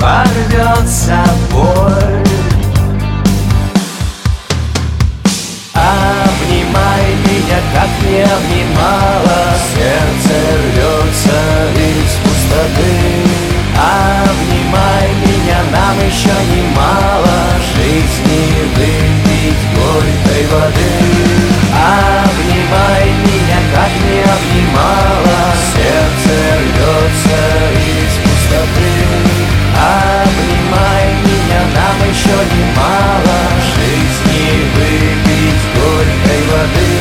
ворвется боль. Обнимай меня, как не обнимала, сердце рвется из пустоты. Обнимай меня, нам еще немало жизни выпить горькой воды. Обнимай меня, как не обнимала, сердце рвется из пустоты. Обнимай меня, нам еще немало жизни выпить горькой воды.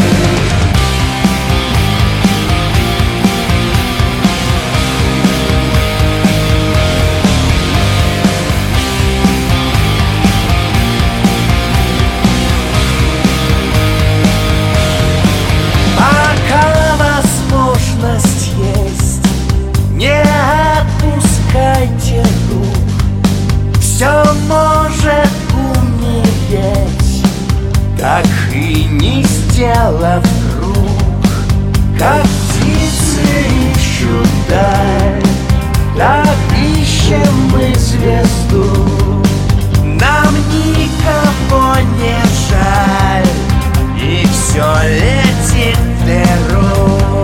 Отпускайте рук, все может умереть, так и не сделав круг. Как птицы ищут даль, так ищем мы звезду. Нам никого не жаль, и все летит вперед.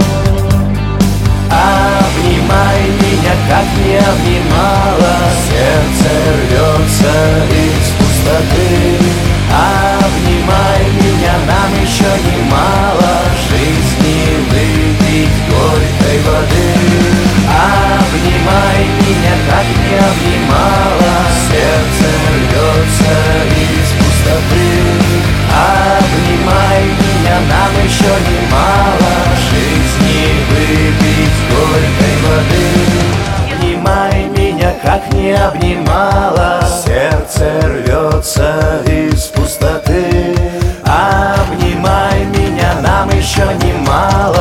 Обнимай меня, как не обнимала, сердце рвется из пустоты. Обнимай меня, нам еще немало жизни выпить горькой воды. Обнимай меня, как не обнимала, сердце рвется из пустоты. Обнимай меня, нам еще немало жизни выпить горькой воды. Обнимай меня, как не обнимала, сердце рвется из пустоты. Обнимай меня, нам еще немало